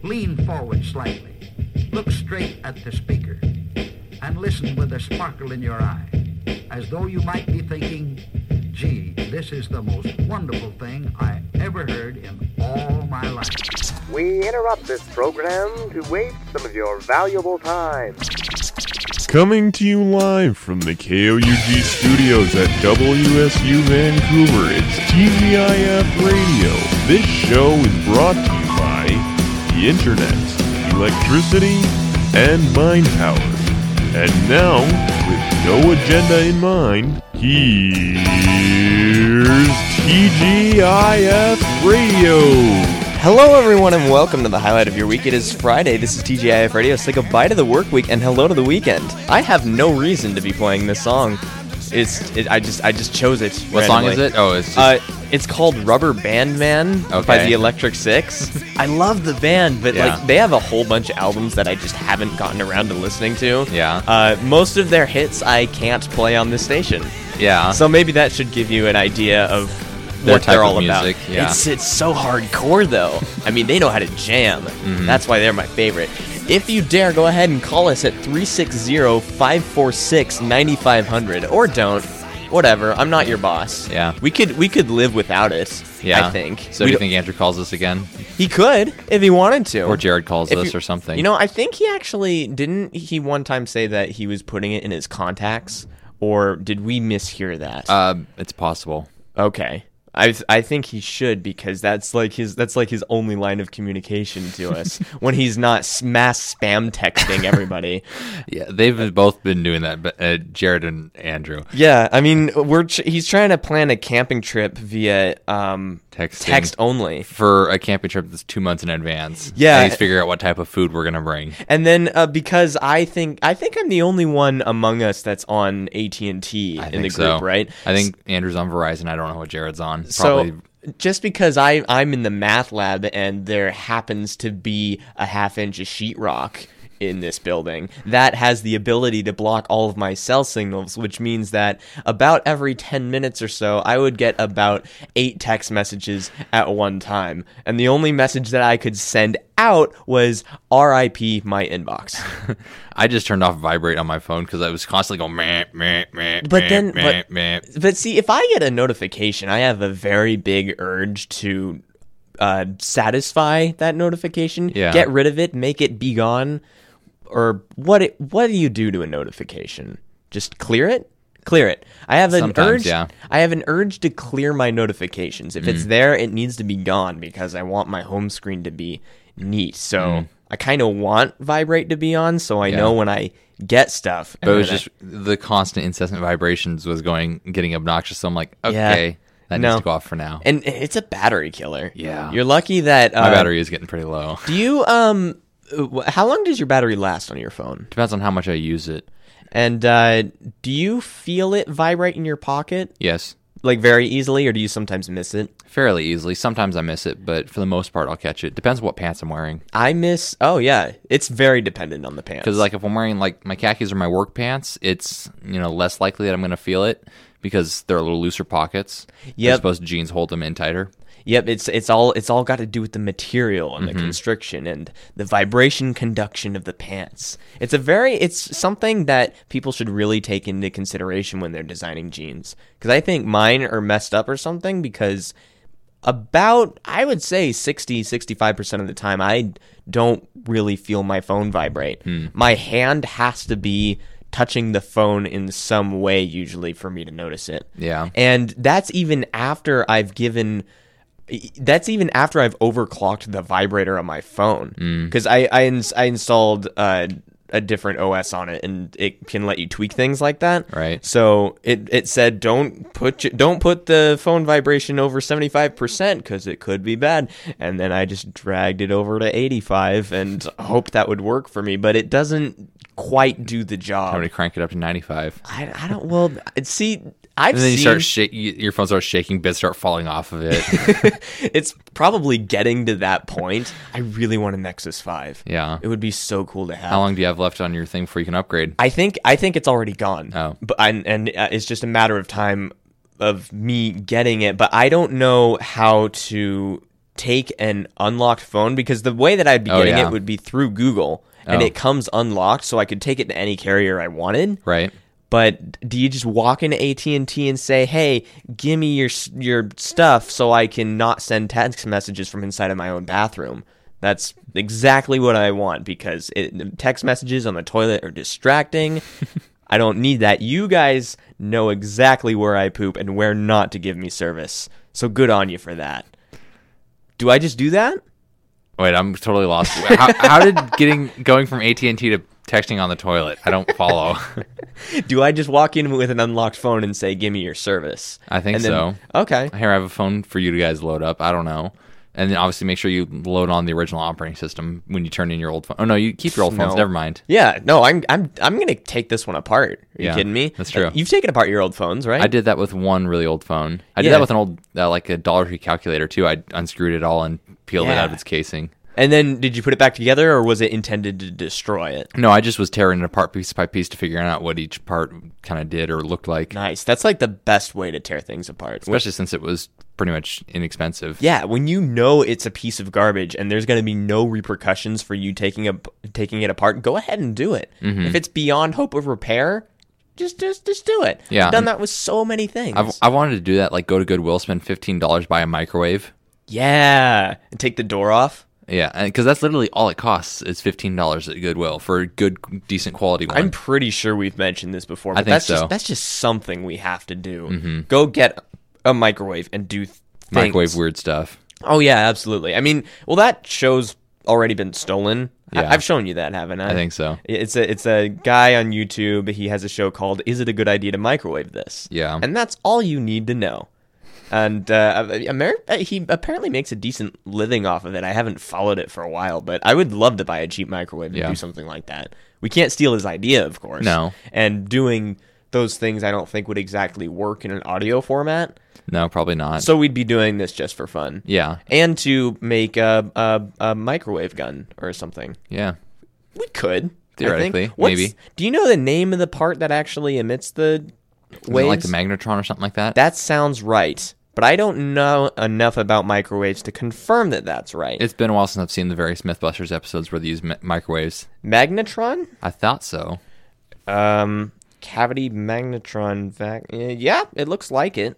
Lean forward slightly. Look straight at the speaker. And listen with a sparkle in your eye, as though you might be thinking, gee, this is the most wonderful thing I ever heard in all my life. We interrupt this program to waste some of your valuable time. Coming to you live from the KOUG studios at WSU Vancouver, it's TGIF Radio. This show is brought to you by the Internet, electricity, and mind power. And now, with no agenda in mind, here's TGIF Radio. Hello everyone and welcome to the highlight of your week. It is Friday, this is TGIF Radio. Say goodbye to the work week and hello to the weekend. I have no reason to be playing this song. I just chose it What randomly. song is it? Oh, it's just... It's called Rubber Band Man by the Electric Six. I love the band, but like they have a whole bunch of albums that I just haven't gotten around to listening to. Yeah. Most of their hits I can't play on this station. Yeah. So maybe that should give you an idea of what type they're of all music, about. yeah. It's so hardcore though. I mean, they know how to jam. Mm-hmm. That's why they're my favorite. If you dare, go ahead and call us at 360-546-9500 or don't. Whatever. I'm not your boss. Yeah. We could live without it. Yeah. I think. So do you think Andrew calls us again? He could if he wanted to. Or Jared calls us or something. You know, I think he actually didn't he one time say that he was putting it in his contacts, or did we mishear that? It's possible. Okay. I think he should, because that's like his only line of communication to us when he's not mass spam texting everybody. Yeah, they've both been doing that, but Jared and Andrew. Yeah, I mean, he's trying to plan a camping trip via text only For a camping trip that's 2 months in advance. Yeah. And he's figuring out what type of food we're going to bring. And then because I think I'm the only one among us that's on AT&T in the group, right? I think Andrew's on Verizon. I don't know what Jared's on. So just because I'm in the math lab and there happens to be a half-inch of sheetrock in this building, that has the ability to block all of my cell signals, which means that about every 10 minutes or so, I would get about 8 text messages at one time. And the only message that I could send out was RIP my inbox. I just turned off vibrate on my phone because I was constantly going meh, meh, meh, meh. But see, if I get a notification, I have a very big urge to satisfy that notification. Yeah. Get rid of it, make it be gone. Or what do you do to a notification? Just clear it? Clear it. I have an urge. Yeah. I have an urge to clear my notifications. If it's there, it needs to be gone because I want my home screen to be neat. So I kind of want vibrate to be on, so I know when I get stuff. But it was just the constant incessant vibrations was getting obnoxious. So I'm like, okay, that needs to go off for now. And it's a battery killer. Yeah. You're lucky that My battery is getting pretty low. Do you how long does your battery last on your phone? Depends on how much I use it. And do you feel it vibrate in your pocket? Yes. Like very easily, or do you sometimes miss it? Fairly easily. Sometimes I miss it, but for the most part, I'll catch it. Depends what pants I'm wearing. Oh yeah, it's very dependent on the pants. Because like if I'm wearing like my khakis or my work pants, it's less likely that I'm going to feel it because they're a little looser pockets. Yep. As opposed to jeans hold them in tighter. Yep, it's all got to do with the material and the constriction and the vibration conduction of the pants. It's something that people should really take into consideration when they're designing jeans. Because I think mine are messed up or something because about, I would say 65% of the time, I don't really feel my phone vibrate. My hand has to be touching the phone in some way usually for me to notice it. Yeah. And that's even after I've overclocked the vibrator on my phone, because I installed a different OS on it, and it can let you tweak things like that. Right. So it said don't put the phone vibration over 75% because it could be bad. And then I just dragged it over to 85 and hoped that would work for me, but it doesn't quite do the job. How to crank it up to 95? I don't. Well, see. And then your phone starts shaking, bits start falling off of it. It's probably getting to that point. I really want a Nexus 5. Yeah. It would be so cool to have. How long do you have left on your thing before you can upgrade? I think it's already gone. Oh. But it's just a matter of time of me getting it, but I don't know how to take an unlocked phone, because the way that I'd be getting it would be through Google, and it comes unlocked, so I could take it to any carrier I wanted. Right. But do you just walk into AT&T and say, "Hey, give me your stuff so I can not send text messages from inside of my own bathroom"? That's exactly what I want, because text messages on the toilet are distracting. I don't need that. You guys know exactly where I poop and where not to give me service. So good on you for that. Do I just do that? Wait, I'm totally lost. How did going from AT&T to texting on the toilet? I don't follow. Do I just walk in with an unlocked phone and say, "Give me your service"? I think so. Okay. Here, I have a phone for you guys to load up. I don't know. And then obviously make sure you load on the original operating system when you turn in your old phone. Oh no, you keep your old phones. No. Never mind. Yeah, no, I'm gonna take this one apart. Are you kidding me? That's true. You've taken apart your old phones, right? I did that with one really old phone. I did that with an old like a Dollar Tree calculator too. I unscrewed it all and peeled it out of its casing. And then did you put it back together, or was it intended to destroy it? No, I just was tearing it apart piece by piece to figure out what each part kind of did or looked like. Nice. That's like the best way to tear things apart. Especially since it was pretty much inexpensive. Yeah, when you know it's a piece of garbage and there's going to be no repercussions for you taking it apart, go ahead and do it. Mm-hmm. If it's beyond hope of repair, just do it. Yeah. I've done that with so many things. I wanted to do that, like go to Goodwill, spend $15, buy a microwave. Yeah, and take the door off. Yeah, because that's literally all it costs is $15 at Goodwill for a good, decent quality one. I'm pretty sure we've mentioned this before, but I think so. That's just something we have to do. Mm-hmm. Go get a microwave and do things. Microwave weird stuff. Oh, yeah, absolutely. I mean, well, that show's already been stolen. Yeah. I've shown you that, haven't I? I think so. It's a guy on YouTube. He has a show called "Is It a Good Idea to Microwave This?" Yeah. And that's all you need to know. And he apparently makes a decent living off of it. I haven't followed it for a while, but I would love to buy a cheap microwave and do something like that. We can't steal his idea, of course. No. And doing those things I don't think would exactly work in an audio format. No, probably not. So we'd be doing this just for fun. Yeah. And to make a microwave gun or something. Yeah. We could. Theoretically, I think. maybe. Do you know the name of the part that actually emits the waves? Like the magnetron or something like that? That sounds right. But I don't know enough about microwaves to confirm that that's right. It's been a while since I've seen the various Mythbusters episodes where they use microwaves. Magnetron? I thought so. Cavity magnetron yeah, it looks like it.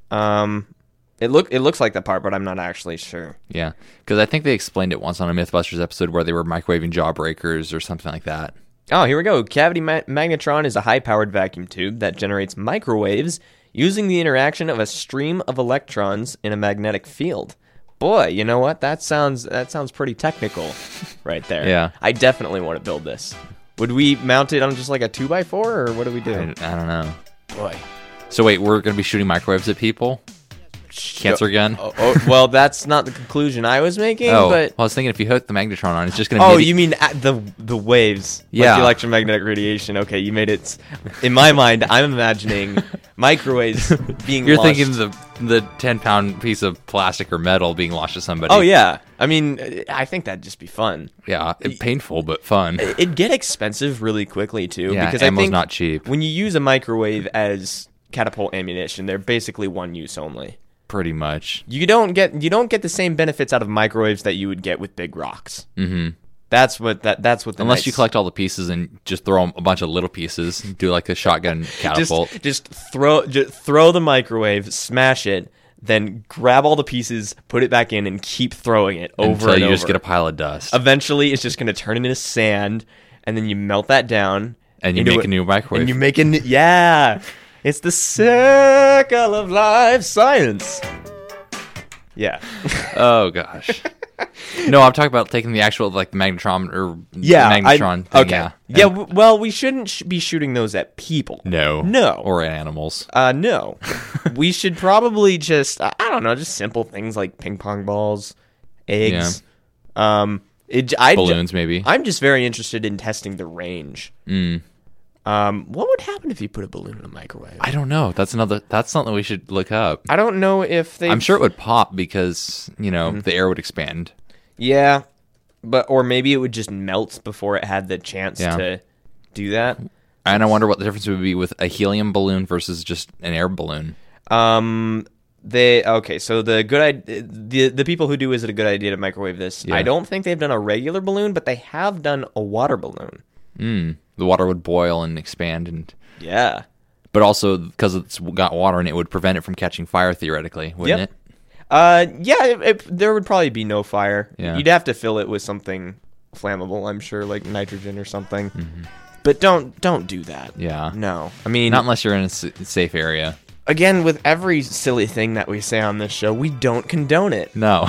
It looks like the part, but I'm not actually sure. Yeah, because I think they explained it once on a Mythbusters episode where they were microwaving jawbreakers or something like that. Oh, here we go. Cavity magnetron is a high-powered vacuum tube that generates microwaves using the interaction of a stream of electrons in a magnetic field. Boy, you know what? That sounds pretty technical right there. Yeah. I definitely want to build this. Would we mount it on just like a 2x4, or what do we do? I don't know. Boy. So wait, we're going to be shooting microwaves at people? Cancer gun? Well, that's not the conclusion I was making. Oh, but well, I was thinking if you hook the magnetron on, it's just going to... Oh, you mean at the waves? Yeah. Like the electromagnetic radiation. Okay, you made it... In my mind, I'm imagining microwaves being You're launched. thinking the 10-pound piece of plastic or metal being launched at somebody. Oh, yeah. I mean, I think that'd just be fun. Yeah, painful, but fun. It'd get expensive really quickly, too. Yeah, because ammo's I think not cheap. When you use a microwave as catapult ammunition, they're basically one use only. Pretty much. You don't get the same benefits out of microwaves that you would get with big rocks. Mm-hmm. That's what Unless you collect all the pieces and just throw a bunch of little pieces, do like a shotgun catapult. Just throw the microwave, smash it, then grab all the pieces, put it back in, and keep throwing it over until and you over. just get a pile of dust. Eventually, it's just going to turn into sand, and then you melt that down, and you make a new microwave. And you make yeah. It's the circle of life science. Yeah. Oh gosh. No, I'm talking about taking the actual like magnetron or magnetron thing. Okay. Yeah. Well, we shouldn't be shooting those at people. No. Or at animals. No. We should probably just I don't know, just simple things like ping pong balls, eggs. Yeah. Balloons maybe. I'm just very interested in testing the range. What would happen if you put a balloon in a microwave? I don't know. That's something we should look up. I don't know if they... I'm sure it would pop because, the air would expand. Yeah, or maybe it would just melt before it had the chance to do that. And I wonder what the difference would be with a helium balloon versus just an air balloon. So the people who do Is It a Good Idea to Microwave This, Yeah. I don't think they've done a regular balloon, but they have done a water balloon. The water would boil and expand, Yeah. but also because it's got water in it, would prevent it from catching fire theoretically, wouldn't Yep. it? There would probably be no fire. Yeah. You'd have to fill it with something flammable, I'm sure, like nitrogen or something. But don't do that. Yeah. No. I mean, Not unless you're in a safe area. again, with every silly thing that we say on this show, we don't condone it. No,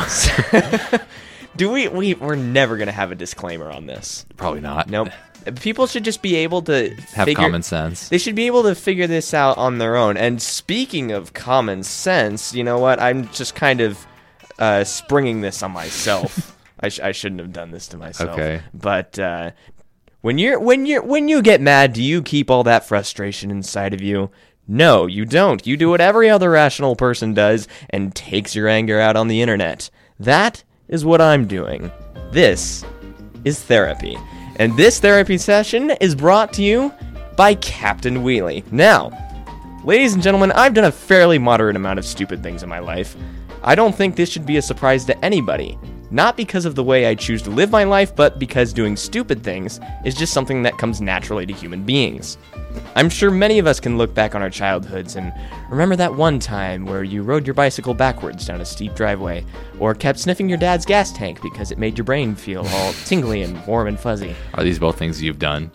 Do we? We're never going to have a disclaimer on this. probably not. Nope. People should just be able to Have common sense. They should be able to figure this out on their own. And speaking of common sense, you know what? I'm just kind of springing this on myself. I shouldn't have done this to myself. Okay. But when you get mad, do you keep all that frustration inside of you? No, you don't. You do what every other rational person does and takes your anger out on the internet. That is what I'm doing. This is therapy. And this therapy session is brought to you by Captain Wheelie. Now, ladies and gentlemen, I've done a fairly moderate amount of stupid things in my life. I don't think this should be a surprise to anybody. Not because of the way I choose to live my life, but because doing stupid things is just something that comes naturally to human beings. I'm sure many of us can look back on our childhoods and remember that one time where you rode your bicycle backwards down a steep driveway, or kept sniffing your dad's gas tank because it made your brain feel all tingly and warm and fuzzy. Are these both things you've done?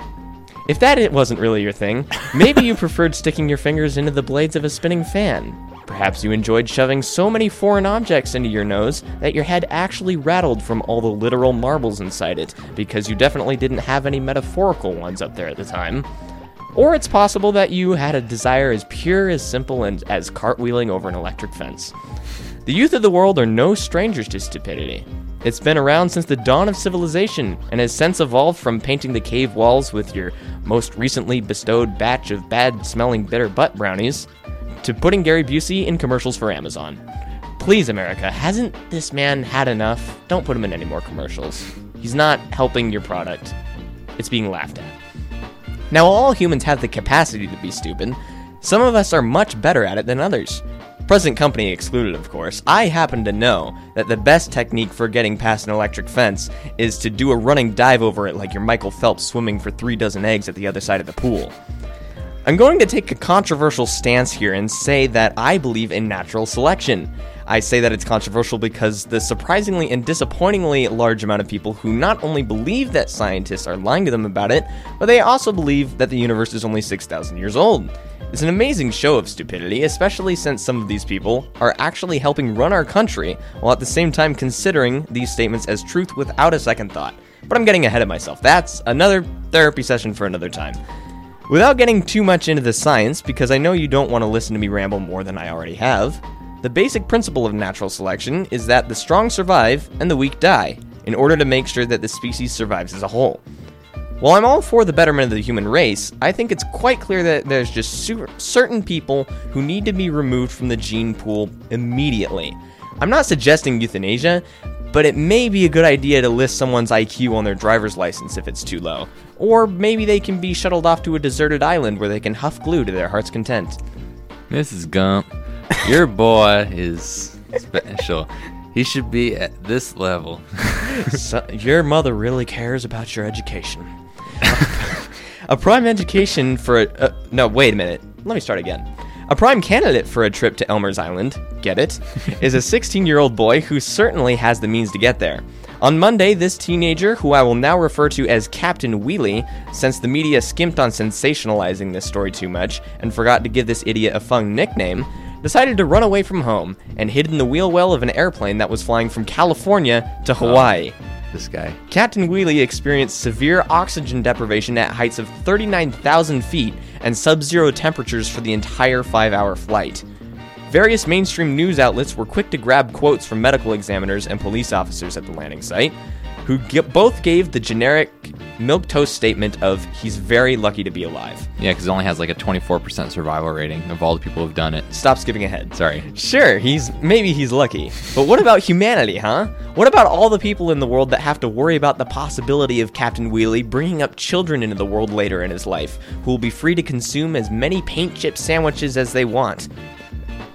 If that wasn't really your thing, maybe you preferred sticking your fingers into the blades of a spinning fan. Perhaps you enjoyed shoving so many foreign objects into your nose that your head actually rattled from all the literal marbles inside it, because you definitely didn't have any metaphorical ones up there at the time. Or it's possible that you had a desire as pure, as simple, and as cartwheeling over an electric fence. The youth of the world are no strangers to stupidity. It's been around since the dawn of civilization, and has since evolved from painting the cave walls with your most recently bestowed batch of bad-smelling bitter butt brownies, to putting Gary Busey in commercials for Amazon. Please, America, hasn't this man had enough? Don't put him in any more commercials. He's not helping your product. It's being laughed at. Now, all humans have the capacity to be stupid. Some of us are much better at it than others. Present company excluded, of course. I happen to know that the best technique for getting past an electric fence is to do a running dive over it like you're Michael Phelps swimming for 3 dozen eggs at the other side of the pool. I'm going to take a controversial stance here and say that I believe in natural selection. I say that it's controversial because the surprisingly and disappointingly large amount of people who not only believe that scientists are lying to them about it, but they also believe that the universe is only 6,000 years old. It's an amazing show of stupidity, especially since some of these people are actually helping run our country, while at the same time considering these statements as truth without a second thought. But I'm getting ahead of myself. That's another therapy session for another time. Without getting too much into the science, because I know you don't want to listen to me ramble more than I already have, the basic principle of natural selection is that the strong survive and the weak die, in order to make sure that the species survives as a whole. While I'm all for the betterment of the human race, I think it's quite clear that there's just certain people who need to be removed from the gene pool immediately. I'm not suggesting euthanasia, but it may be a good idea to list someone's IQ on their driver's license if it's too low. Or maybe they can be shuttled off to a deserted island where they can huff glue to their heart's content. Mrs. Gump, your boy is special. He should be at this level. So, your mother really cares about your education. A prime education for a... no, wait a minute. Let me start again. A prime candidate for a trip to Elmer's Island, get it, is a 16-year-old boy who certainly has the means to get there. On Monday, this teenager, who I will now refer to as Captain Wheelie, since the media skimped on sensationalizing this story too much and forgot to give this idiot a fun nickname, decided to run away from home and hid in the wheel well of an airplane that was flying from California to Hawaii. This guy. Captain Wheelie experienced severe oxygen deprivation at heights of 39,000 feet and sub-zero temperatures for the entire 5-hour flight. Various mainstream news outlets were quick to grab quotes from medical examiners and police officers at the landing site, who both gave the generic milquetoast statement of, "He's very lucky to be alive." Yeah, because it only has like a 24% survival rating of all the people who've done it. Stop skipping ahead. Sorry. Sure, maybe he's lucky. But what about humanity, huh? What about all the people in the world that have to worry about the possibility of Captain Wheelie bringing up children into the world later in his life, who will be free to consume as many paint chip sandwiches as they want?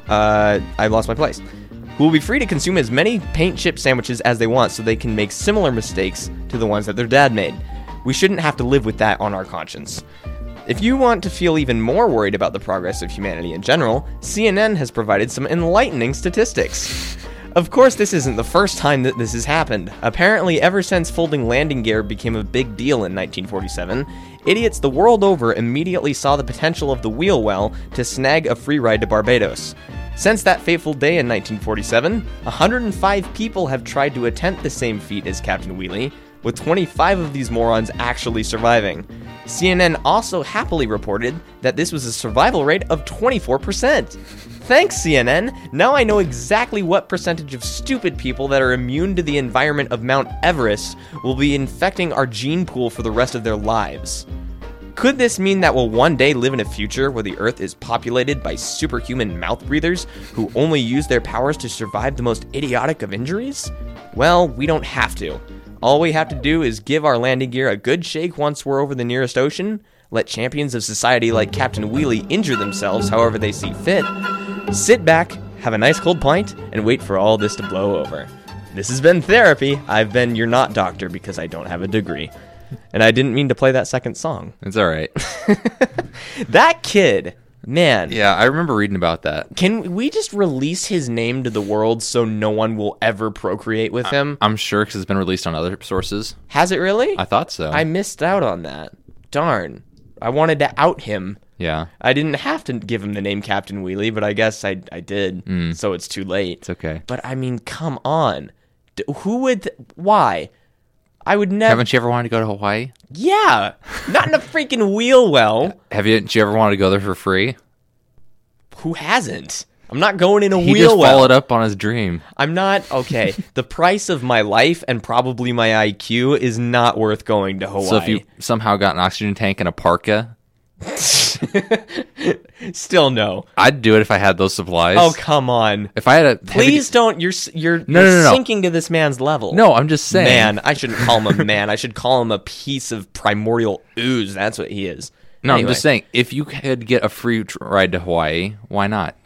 I lost my place. Who will be free to consume as many paint chip sandwiches as they want so they can make similar mistakes to the ones that their dad made. We shouldn't have to live with that on our conscience. If you want to feel even more worried about the progress of humanity in general, CNN has provided some enlightening statistics. Of course, this isn't the first time that this has happened. Apparently, ever since folding landing gear became a big deal in 1947, idiots the world over immediately saw the potential of the wheel well to snag a free ride to Barbados. Since that fateful day in 1947, 105 people have tried to attempt the same feat as Captain Wheelie, with 25 of these morons actually surviving. CNN also happily reported that this was a survival rate of 24%. Thanks, CNN! Now I know exactly what percentage of stupid people that are immune to the environment of Mount Everest will be infecting our gene pool for the rest of their lives. Could this mean that we'll one day live in a future where the Earth is populated by superhuman mouth breathers who only use their powers to survive the most idiotic of injuries? Well, we don't have to. All we have to do is give our landing gear a good shake once we're over the nearest ocean, let champions of society like Captain Wheelie injure themselves however they see fit, sit back, have a nice cold pint, and wait for all this to blow over. This has been Therapy. I've been your not doctor because I don't have a degree. And I didn't mean to play that second song. It's all right. That kid, man. Yeah, I remember reading about that. Can we just release his name to the world so no one will ever procreate with him? I'm sure because it's been released on other sources. Has it really? I thought so. I missed out on that. Darn. I wanted to out him. Yeah. I didn't have to give him the name Captain Wheelie, but I guess I did, so it's too late. It's okay. But I mean, come on. Who would... Why? I would never... Haven't you ever wanted to go to Hawaii? Yeah! Not in a freaking wheel well. Haven't you ever wanted to go there for free? Who hasn't? I'm not going in a He wheel just well. followed up on his dream. I'm not... Okay, the price of my life and probably my IQ is not worth going to Hawaii. So if you somehow got an oxygen tank and a parka... Still no. I'd do it if I had those supplies. Oh, come on. If I had a... Please don't. You're No. sinking to this man's level. No, I'm just saying. Man, I shouldn't call him a man. I should call him a piece of primordial ooze. That's what he is. No, Anyway. I'm just saying, if you could get a free ride to Hawaii, why not?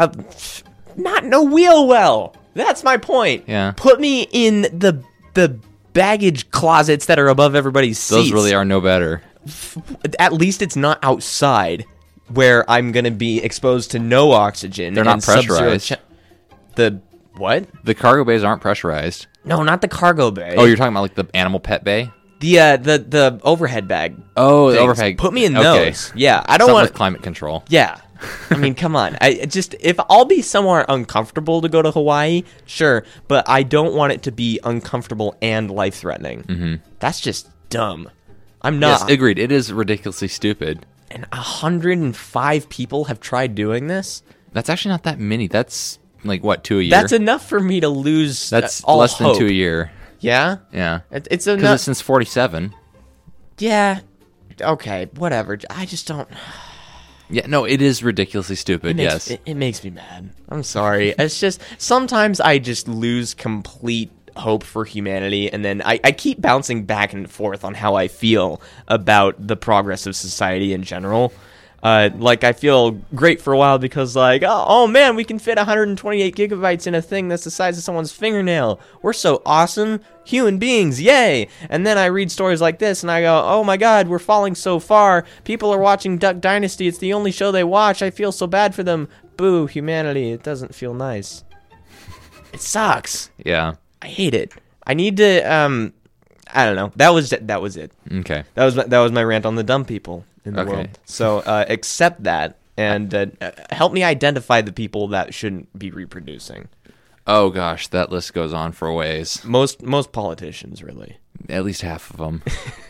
Not in a wheel well. That's my point. Yeah. Put me in the baggage closets that are above everybody's seats. Those really are no better. At least it's not outside where I'm going to be exposed to no oxygen. They're not and sub-zero pressurized. The what? The cargo bays aren't pressurized. No, not the cargo bay. Oh, you're talking about like the animal pet bay? The overhead bag. Oh, the things. overhead. Put me in Okay. those. Yeah, I don't Something want with climate control. Yeah. I mean, come on. If I'll be somewhere uncomfortable to go to Hawaii, sure, but I don't want it to be uncomfortable and life-threatening. Mm-hmm. That's just dumb. I'm not. Yes, agreed. It is ridiculously stupid. And 105 people have tried doing this? That's actually not that many. That's like, what, 2 a year? That's enough for me to lose That's all less hope. than 2 a year. Yeah? Yeah. It's Because enough. it's since 47. Yeah. Okay, whatever. I just don't... Yeah, no, it is ridiculously stupid, yes. It makes me mad. I'm sorry. It's just, sometimes I just lose complete hope for humanity, and then I keep bouncing back and forth on how I feel about the progress of society in general. Like, I feel great for a while because, like, oh man, we can fit 128 gigabytes in a thing that's the size of someone's fingernail. We're so awesome. Human beings, yay! And then I read stories like this, and I go, oh my god, we're falling so far. People are watching Duck Dynasty. It's the only show they watch. I feel so bad for them. Boo, humanity. It doesn't feel nice. It sucks. Yeah. I hate it. I need to, I don't know. That was it. Okay. That was my rant on the dumb people in the Okay. world. So accept that and help me identify the people that shouldn't be reproducing. Oh, gosh, that list goes on for a ways. Most politicians, really. At least half of them.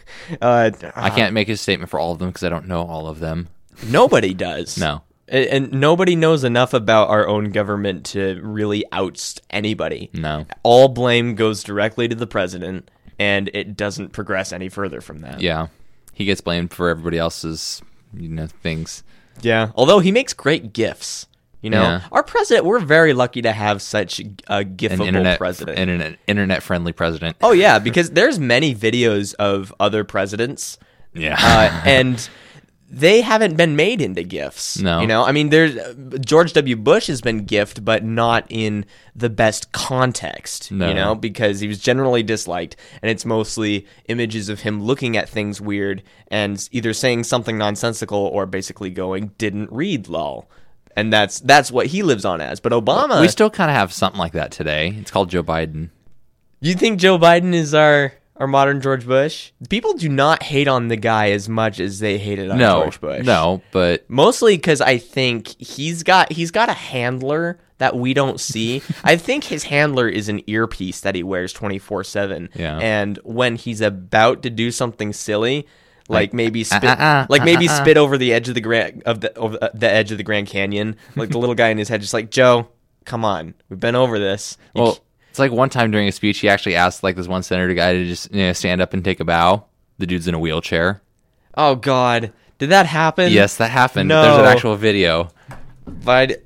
I I can't make a statement for all of them because I don't know all of them. Nobody does. No. And nobody knows enough about our own government to really oust anybody. No. All blame goes directly to the president, and it doesn't progress any further from that. Yeah. He gets blamed for everybody else's, things. Yeah. Although he makes great gifts. Yeah. Our president, we're very lucky to have such a gifable president. An internet-friendly president. Oh, yeah, because there's many videos of other presidents. Yeah. And they haven't been made into gifs. No. You know, I mean, there's George W. Bush has been gift, but not in the best context, No. you know, because he was generally disliked, and it's mostly images of him looking at things weird and either saying something nonsensical or basically going, didn't read, lol. And that's what he lives on as. But Obama... We still kind of have something like that today. It's called Joe Biden. You think Joe Biden is our modern George Bush? People do not hate on the guy as much as they hated on George Bush. No, but Mostly because I think he's got a handler that we don't see. I think his handler is an earpiece that he wears 24/7. Yeah. And when he's about to do something silly, like maybe spit, spit spit over the edge of the edge of the Grand Canyon, like the little guy in his head, just like, Joe, come on, we've been over this. well, it's like one time during a speech, he actually asked like this one senator guy to just stand up and take a bow. The dude's in a wheelchair. Oh God, did that happen? Yes, that happened. No. There's an actual video. But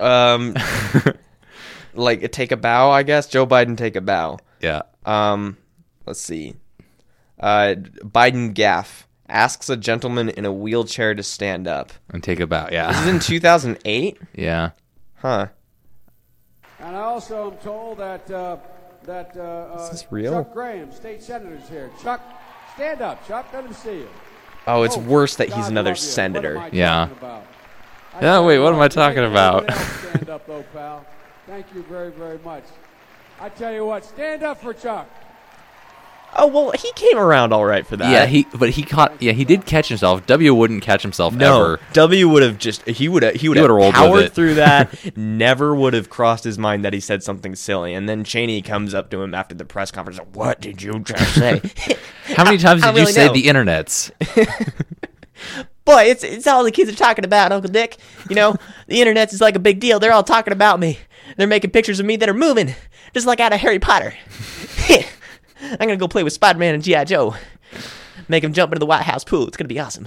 like take a bow, I guess. Joe Biden take a bow. Yeah. Let's see. Biden gaffe asks a gentleman in a wheelchair to stand up. And take a bow. This Yeah. is in 2008? Yeah. Huh. And I also am told that Is this real? Chuck Graham, state senator, is here. Chuck, stand up. Chuck, let him see you. Oh, it's worse that he's God another love you. senator. What am I Yeah. talking about? Yeah, wait, what am I talking Everybody about? else stand up, though, pal. Thank you very, very much. I tell you what, stand up for Chuck. Oh, well, he came around all right for that. Yeah, he did catch himself. W wouldn't catch himself No, ever. W would have just he would have would've rolled with powered it. through that. Never would have crossed his mind that he said something silly. And then Cheney comes up to him after the press conference. What did you just say? How many times I did you really say know. the internets? Boy, it's all the kids are talking about, Uncle Dick. You know, the internet is like a big deal. They're all talking about me. They're making pictures of me that are moving, just like out of Harry Potter. I'm going to go play with Spider-Man and G.I. Joe. Make him jump into the White House pool. It's going to be awesome.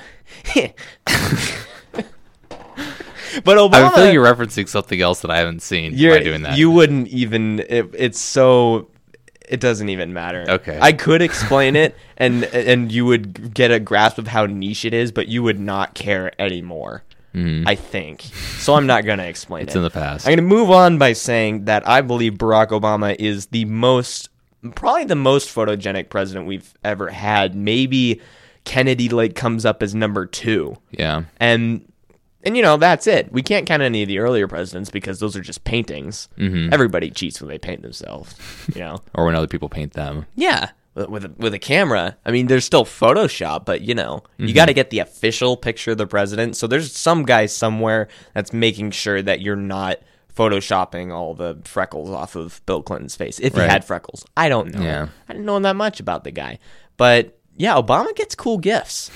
But Obama... I feel like you're referencing something else that I haven't seen by doing that. You wouldn't even... It's so... It doesn't even matter. Okay. I could explain it, and you would get a grasp of how niche it is, but you would not care anymore. I think. So I'm not going to explain it. It's in the past. I'm going to move on by saying that I believe Barack Obama is probably the most photogenic president we've ever had. Maybe Kennedy comes up as number 2. Yeah. And you know, that's it. We can't count any of the earlier presidents because those are just paintings. Mm-hmm. Everybody cheats when they paint themselves, you know. Or when other people paint them. Yeah. With a camera. I mean, there's still Photoshop, but, you know, you got to get the official picture of the president. So there's some guy somewhere that's making sure that you're not photoshopping all the freckles off of Bill Clinton's face. If he Right. had freckles. I don't know. Yeah. I didn't know that much about the guy. But, yeah, Obama gets cool gifts.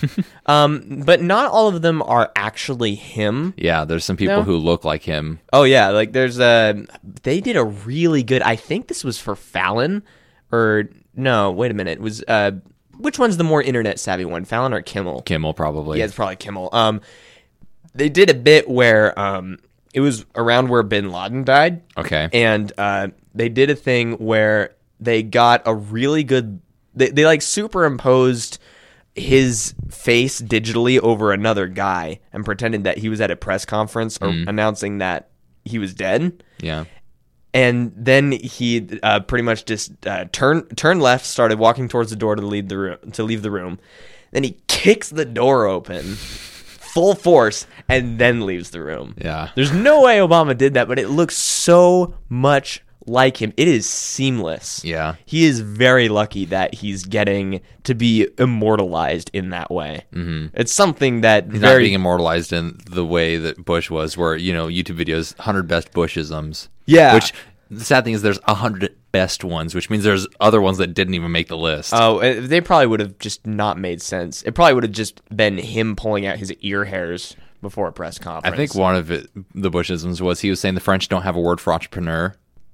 But not all of them are actually him. Yeah, there's some people No. who look like him. Oh, yeah. Like, they did a really good, I think this was for Fallon, or, no, wait a minute. It was, which one's the more internet savvy one, Fallon or Kimmel? Kimmel, probably. Yeah, it's probably Kimmel. They did a bit where, it was around where Bin Laden died. Okay. And, they did a thing where they got a really good, they like superimposed his face digitally over another guy and pretended that he was at a press conference or announcing that he was dead. Yeah. And then he pretty much just turned left, started walking towards the door to leave the room. Then he kicks the door open, full force, and then leaves the room. Yeah. There's no way Obama did that, but it looks so much like him. It is seamless. Yeah. He is very lucky that he's getting to be immortalized in that way. Mm-hmm. It's something that He's not being immortalized in the way that Bush was, where, you know, YouTube videos, 100 best Bushisms. Yeah. Which, the sad thing is there's 100 best ones, which means there's other ones that didn't even make the list. Oh, they probably would have just not made sense. It probably would have just been him pulling out his ear hairs before a press conference. I think one of the Bushisms was he was saying the French don't have a word for entrepreneur.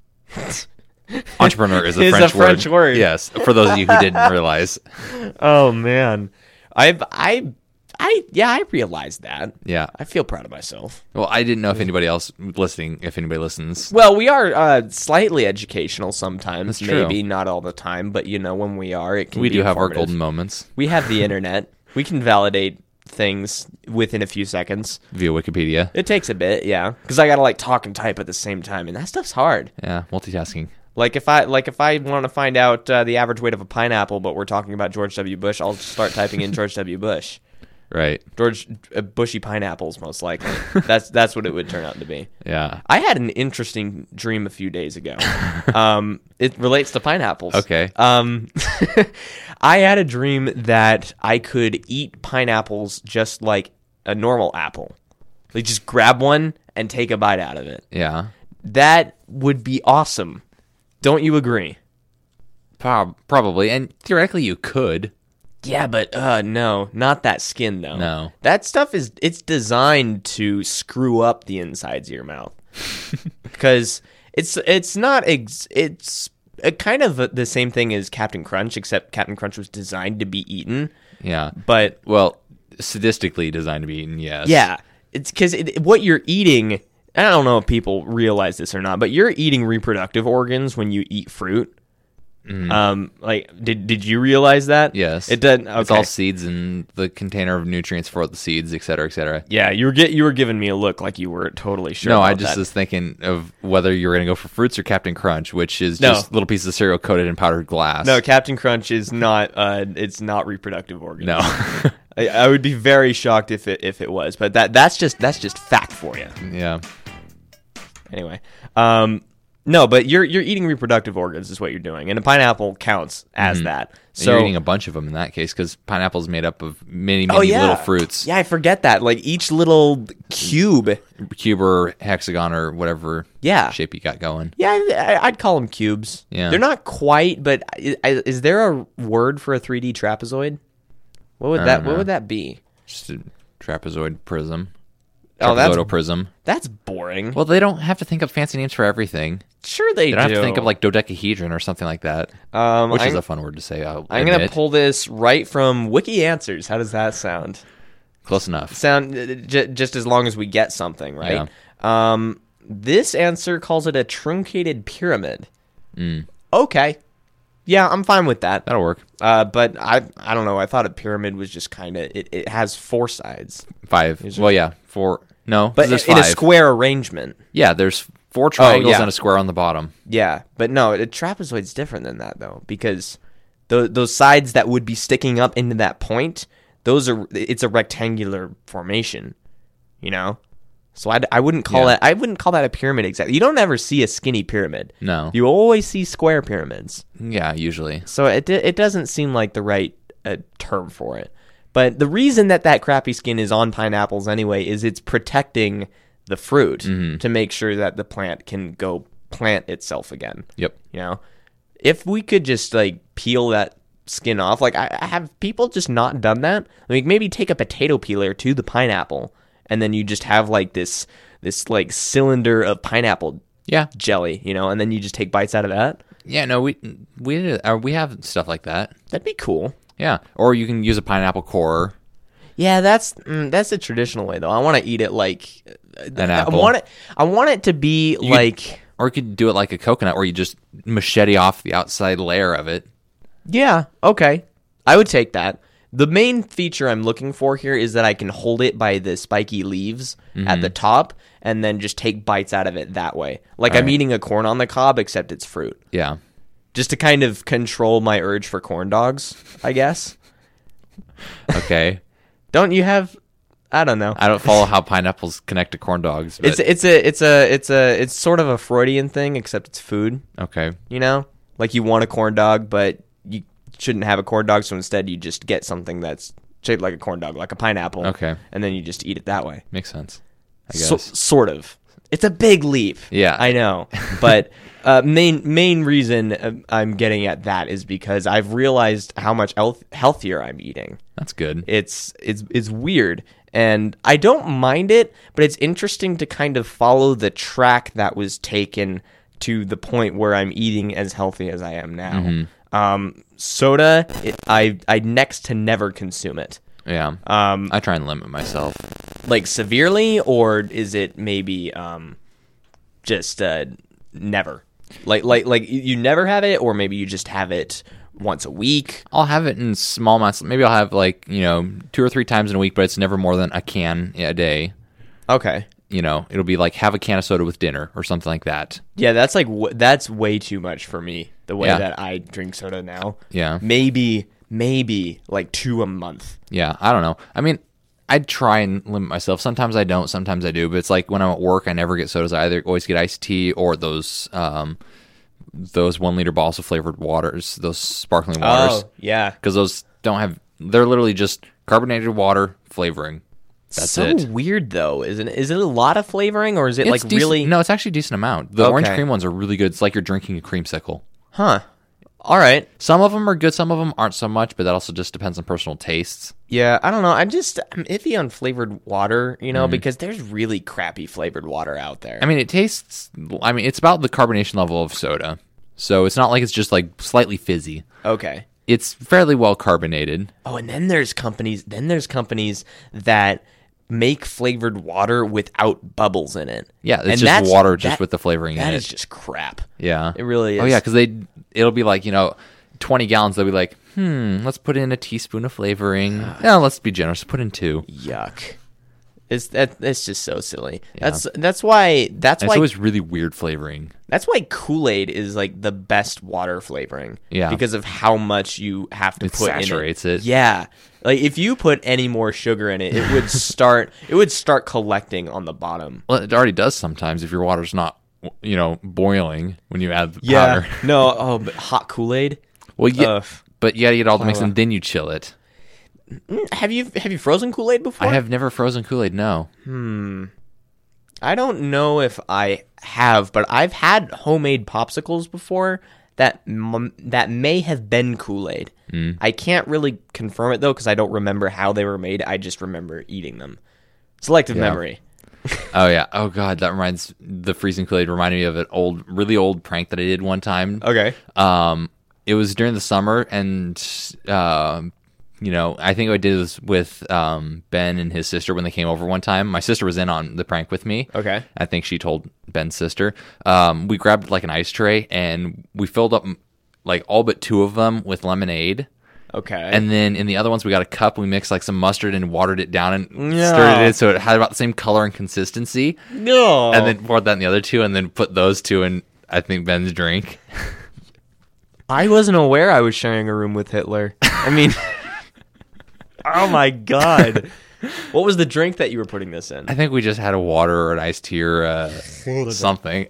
Entrepreneur is a It's French a French word. Yes, for those of you who didn't realize. Oh man, I realized that. Yeah. I feel proud of myself. Well, I didn't know if anybody else listening, if anybody listens. Well, we are slightly educational sometimes. That's true. Maybe not all the time, but you know when we are, it can. We be do have our informative. golden moments. We have the internet. We can validate things within a few seconds. Via Wikipedia. It takes a bit, yeah, because I gotta like talk and type at the same time, and that stuff's hard. Yeah, multitasking. Like if I want to find out the average weight of a pineapple, but we're talking about George W. Bush, I'll start typing in George W. Bush. Right. Bushy pineapples, most likely. That's what it would turn out to be. Yeah. I had an interesting dream a few days ago. It relates to pineapples. Okay. I had a dream that I could eat pineapples just like a normal apple. Like just grab one and take a bite out of it. Yeah. That would be awesome. Don't you agree? Probably. And theoretically you could. Yeah, but no, not that skin though. No. That stuff it's designed to screw up the insides of your mouth. Because it's kind of the same thing as Captain Crunch, except Captain Crunch was designed to be eaten. Yeah. But Well, sadistically designed to be eaten, yes. yeah, it's because what you're eating, I don't know if people realize this or not, but you're eating reproductive organs when you eat fruit. Like, did you realize that? Yes. It doesn't. Okay. It's all seeds and the container of nutrients for the seeds, et cetera, et cetera. Yeah, you were giving me a look like you were totally sure. No, about I just that. was thinking of whether you were going to go for fruits or Captain Crunch, which is just little pieces of cereal coated in powdered glass. No, Captain Crunch is not. It's not reproductive organs. No. I would be very shocked if it was, but that's just fact for you. Yeah. Anyway, no, but you're eating reproductive organs is what you're doing, and a pineapple counts as that. So you're eating a bunch of them in that case because pineapple is made up of many little fruits. Yeah, I forget that. Like each little cube or hexagon or whatever shape you got going. Yeah, I'd call them cubes. Yeah. They're not quite, but is there a word for a 3D trapezoid? What would that be? Just a trapezoid prism. Oh, Trapezoidal prism. That's boring. Well, they don't have to think of fancy names for everything. Sure they do. They don't have to think of like dodecahedron or something like that. Which is a fun word to say. I'm going to pull this right from Wiki Answers. How does that sound? Close enough. Just as long as we get something, right? Yeah. This answer calls it a truncated pyramid. Okay. Yeah, I'm fine with that. That'll work. But I don't know. I thought a pyramid was just kind of it has 4 sides. 5. Well, yeah, 4. No, but there's in 5. a square arrangement. Yeah, there's 4 triangles and a square on the bottom. Yeah, but no, a trapezoid's different than that though, because those sides that would be sticking up into that point, it's a rectangular formation, you know. So I wouldn't call that. I wouldn't call that a pyramid exactly. You don't ever see a skinny pyramid. No, you always see square pyramids. Yeah, usually. So it doesn't seem like the right term for it. But the reason that crappy skin is on pineapples anyway is it's protecting the fruit to make sure that the plant can go plant itself again. Yep. You know, if we could just like peel that skin off, like I have people just not done that. Like maybe take a potato peeler to the pineapple, and then you just have like this like cylinder of pineapple jelly, you know, and then you just take bites out of that. Yeah, no, we have stuff like that. That'd be cool. Yeah, or you can use a pineapple core. Yeah, that's the traditional way though. I want to eat it like an apple. I want it to be like, or you could do it like a coconut, where you just machete off the outside layer of it. Yeah, okay, I would take that. The main feature I'm looking for here is that I can hold it by the spiky leaves at the top, and then just take bites out of it that way. Like I'm eating a corn on the cob, except it's fruit. Yeah. Just to kind of control my urge for corn dogs, I guess. Okay. Don't you have? I don't know. I don't follow how pineapples connect to corn dogs. But... It's sort of a Freudian thing, except it's food. Okay. You know, like you want a corn dog, but you shouldn't have a corn dog, so instead you just get something that's shaped like a corn dog, like a pineapple. Okay. And then you just eat it that way. Makes sense. I guess. Sort of. It's a big leap. Yeah. I know. But main reason I'm getting at that is because I've realized how much healthier I'm eating. That's good. It's weird. And I don't mind it, but it's interesting to kind of follow the track that was taken to the point where I'm eating as healthy as I am now. Soda, I next to never consume it. Yeah. I try and limit myself. Like severely, or is it maybe just never? Like you never have it, or maybe you just have it once a week? I'll have it in small amounts. Maybe I'll have 2 or 3 times in a week, but it's never more than a can a day. Okay. It'll be like have a can of soda with dinner or something like that. Yeah, that's that's way too much for me. The way Yeah. that I drink soda now. Yeah. Maybe like 2 a month. Yeah, I don't know. I mean, I'd try and limit myself. Sometimes I don't, sometimes I do. But it's like when I'm at work, I never get sodas. I either always get iced tea or those 1 liter bottles of flavored waters, those sparkling waters. Oh, yeah. Because those don't have, they're literally just carbonated water flavoring. That's so it. weird though, isn't it? Is it a lot of flavoring or is it It's like decent. really? No, it's actually a decent amount. The orange Okay. cream ones are really good. It's like you're drinking a creamsicle. Huh. All right. Some of them are good, some of them aren't so much, but that also just depends on personal tastes. Yeah, I don't know. I'm iffy on flavored water, because there's really crappy flavored water out there. I mean, it's about the carbonation level of soda. So it's not like it's just like slightly fizzy. Okay. It's fairly well carbonated. Oh, and then there's companies that make flavored water without bubbles in it. Yeah, it's And just water just with the flavoring in That it. is just crap. Yeah. It really is. Oh, yeah, because it'll be like, 20 gallons. They'll be like, let's put in a teaspoon of flavoring. Yeah, let's be generous. Put in 2. Yuck. It's just so silly. Yeah. That's why And it's always really weird flavoring. that's why Kool-Aid is like the best water flavoring. Yeah. Because of how much you have to It put in it. saturates it. Yeah. Like if you put any more sugar in it, it would start collecting on the bottom. Well, it already does sometimes if your water's not, boiling when you add the powder. No, but hot Kool-Aid? Well, yeah, Ugh. but you gotta get all the mix and then you chill it. Have you frozen Kool-Aid before? I have never frozen Kool-Aid, no. I don't know if I have, but I've had homemade popsicles before that may have been Kool-Aid. I can't really confirm it though because I don't remember how they were made. I just remember eating them. Selective memory. Oh, yeah. Oh, God, the freezing Kool-Aid reminded me of an really old prank that I did one time. Okay. It was during the summer, and I think I did this with Ben and his sister when they came over one time. My sister was in on the prank with me. Okay. I think she told Ben's sister. We grabbed like an ice tray, and we filled up like all but 2 of them with lemonade. Okay. And then in the other ones, we got a cup. We mixed like some mustard and watered it down and stirred it in so it had about the same color and consistency. no. And then poured that in the other 2, and then put those 2 in, I think, Ben's drink. I wasn't aware I was sharing a room with Hitler. I mean, oh my God. What was the drink that you were putting this in? I think we just had a water or an iced tea or something.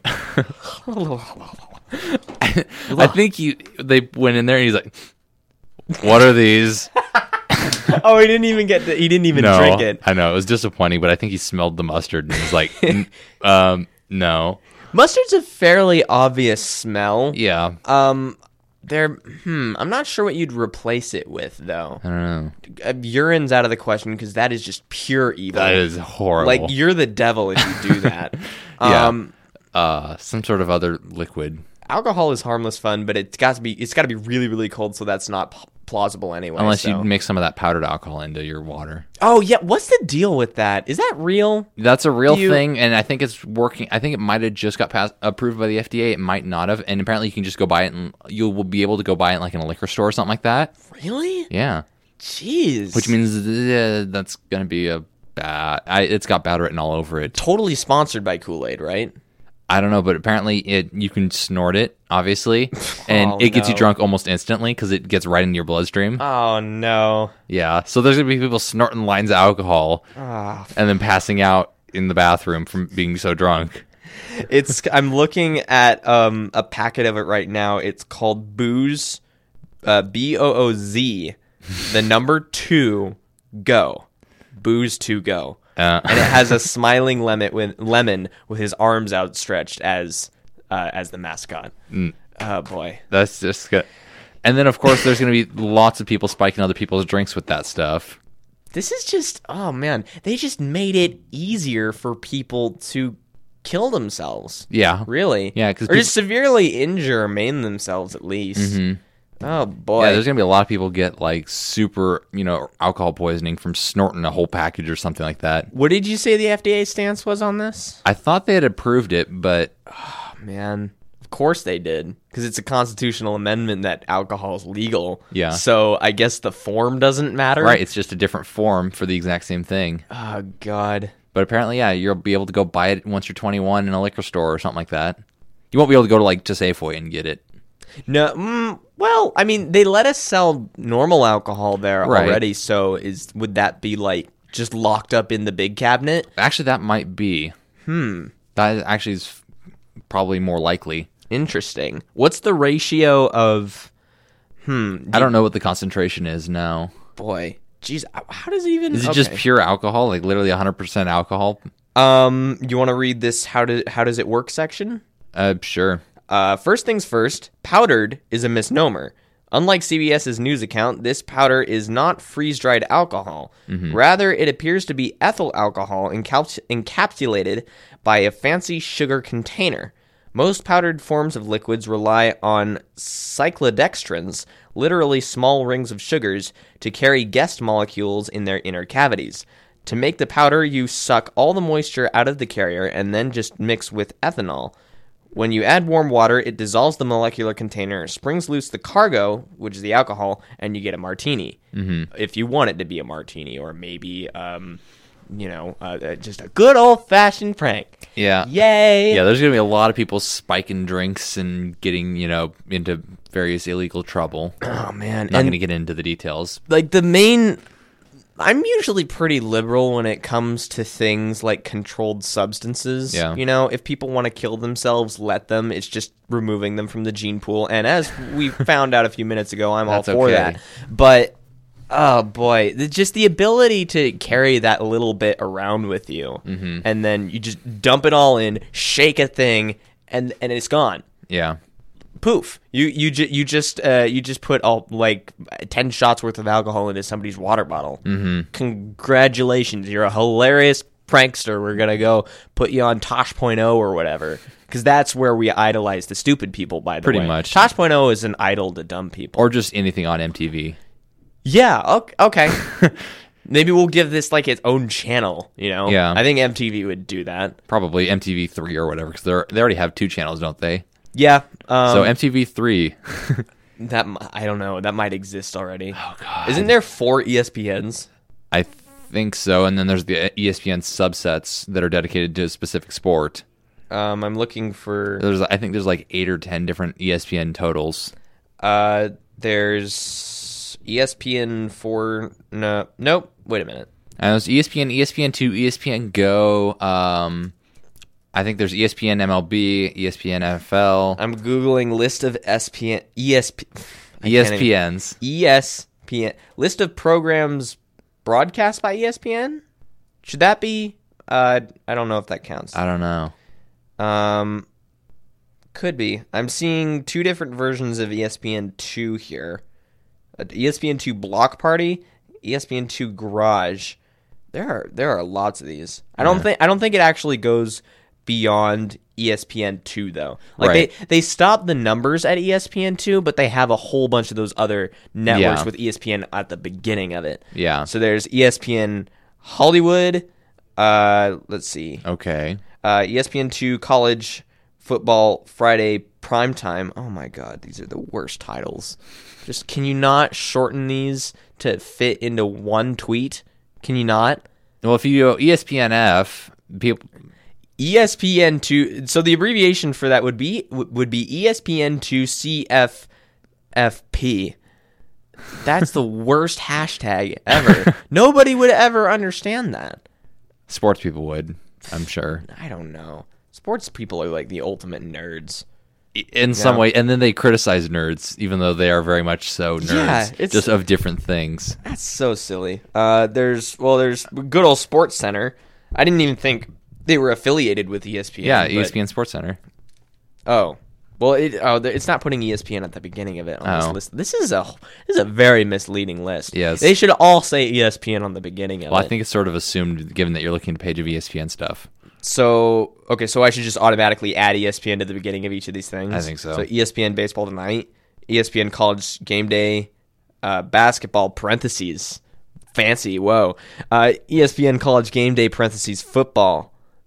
I think they went in there and he's like, "What are these?" Oh, he didn't even drink it. I know, it was disappointing, but I think he smelled the mustard and was like, no. Mustard's a fairly obvious smell. Yeah. I'm not sure what you'd replace it with, though. I don't know. Urine's out of the question because that is just pure evil. That is horrible. Like, you're the devil if you do that. Yeah. Some sort of other liquid. Alcohol is harmless fun, but it's got to be really, really cold, so that's not plausible anyway. Unless so. you mix some of that powdered alcohol into your water. Oh, yeah. What's the deal with that? Is that real? That's a real thing, and I think it's working. I think it might have just got approved by the FDA. It might not have, and apparently you can just go buy it, and you will be able to go buy it like in a liquor store or something like that. Really? Yeah. Jeez. Which means that's going to be a bad... it's got bad written all over it. Totally sponsored by Kool-Aid, right? I don't know, but apparently you can snort it, obviously, and it gets you drunk almost instantly because it gets right into your bloodstream. Oh, no. Yeah, so there's going to be people snorting lines of alcohol and then passing out in the bathroom from being so drunk. I'm looking at a packet of it right now. It's called Booze, BOOZ, the number 2, go. Booze 2 go. And it has a smiling lemon with his arms outstretched as the mascot. Oh boy, that's just good. And then of course there's going to be lots of people spiking other people's drinks with that stuff. This is just they just made it easier for people to kill themselves. Yeah, really. Yeah, because just severely injure or maim themselves at least. Mm-hmm. Oh boy! Yeah, there's gonna be a lot of people get like super, alcohol poisoning from snorting a whole package or something like that. What did you say the FDA stance was on this? I thought they had approved it, but man, of course they did, because it's a constitutional amendment that alcohol is legal. Yeah. So I guess the form doesn't matter. Right, it's just a different form for the exact same thing. Oh, God. But apparently, yeah, you'll be able to go buy it once you're 21 in a liquor store or something like that. You won't be able to go to Safeway and get it. No, well, I mean, they let us sell normal alcohol there Right. already, so would that be, just locked up in the big cabinet? Actually, that might be. That actually is probably more likely. Interesting. What's the ratio of... I don't know what the concentration is now. Boy, jeez, how does it even... Is it just pure alcohol, literally 100% alcohol? You want to read this how does it work section? Sure. First things first, powdered is a misnomer. Unlike CBS's news account, this powder is not freeze-dried alcohol. Rather, it appears to be ethyl alcohol encapsulated by a fancy sugar container. Most powdered forms of liquids rely on cyclodextrins, literally small rings of sugars, to carry guest molecules in their inner cavities. To make the powder, you suck all the moisture out of the carrier and then just mix with ethanol. When you add warm water, it dissolves the molecular container, springs loose the cargo, which is the alcohol, and you get a martini. If you want it to be a martini, or maybe, just a good old-fashioned prank. Yeah. Yay! Yeah, there's going to be a lot of people spiking drinks and getting, into various illegal trouble. Oh, man. Not going to get into the details. I'm usually pretty liberal when it comes to things like controlled substances. Yeah. If people want to kill themselves, let them. It's just removing them from the gene pool. And as we found out a few minutes ago, I'm all for that. But, oh boy, just the ability to carry that little bit around with you, and then you just dump it all in, shake a thing, and it's gone. Yeah. Poof! You just put 10 shots worth of alcohol into somebody's water bottle. Congratulations, you're a hilarious prankster. We're gonna go put you on Tosh.0 or whatever, because that's where we idolize the stupid people. By the way, Pretty much. Tosh.0 is an idol to dumb people, Or just anything on MTV. Yeah. Okay. Maybe we'll give this its own channel. Yeah. I think MTV would do that. Probably MTV3 or whatever, because they already have 2 channels, don't they? Yeah. So MTV3. That I don't know. That might exist already. Oh, God. Isn't there 4 ESPNs? I think so. And then there's the ESPN subsets that are dedicated to a specific sport. I'm looking for... I think there's 8 or 10 different ESPN totals. There's ESPN 4... Nope. Wait a minute. And there's ESPN, ESPN2, ESPN Go. I think there's ESPN MLB, ESPN NFL. I'm Googling list of ESPNs. ESPN. List of programs broadcast by ESPN? Should that be... I don't know if that counts. I don't know. Could be. I'm seeing 2 different versions of ESPN2 here. ESPN2 Block Party, ESPN2 Garage. There are lots of these. I don't think it actually goes beyond ESPN2 though. Right. They stop the numbers at ESPN2, but they have a whole bunch of those other networks with ESPN at the beginning of it. Yeah. So there's ESPN Hollywood. Let's see. Okay. ESPN2 College Football Friday Primetime. Oh my God, these are the worst titles. Just can you not shorten these to fit into one tweet? Can you not? Well, if you go ESPNF, people... ESPN2. So the abbreviation for that would be ESPN2 CFFP. That's the worst hashtag ever. Nobody would ever understand that. Sports people would, I'm sure. I don't know. Sports people are the ultimate nerds. In some way, and then they criticize nerds, even though they are very much so nerds, Yeah, it's- just of different things. That's so silly. There's good old Sports Center. I didn't even think they were affiliated with ESPN. Yeah, but- ESPN Sports Center. Oh. Well, it's not putting ESPN at the beginning of it on this Oh. list. This is a very misleading list. Yes. They should all say ESPN on the beginning of Well, it. I think it's sort of assumed, given that you're looking at a page of ESPN stuff. So I should just automatically add ESPN to the beginning of each of these things? I think so. So ESPN Baseball Tonight, ESPN College Game Day, Basketball, parentheses, fancy, whoa. ESPN College Game Day, parentheses, Football,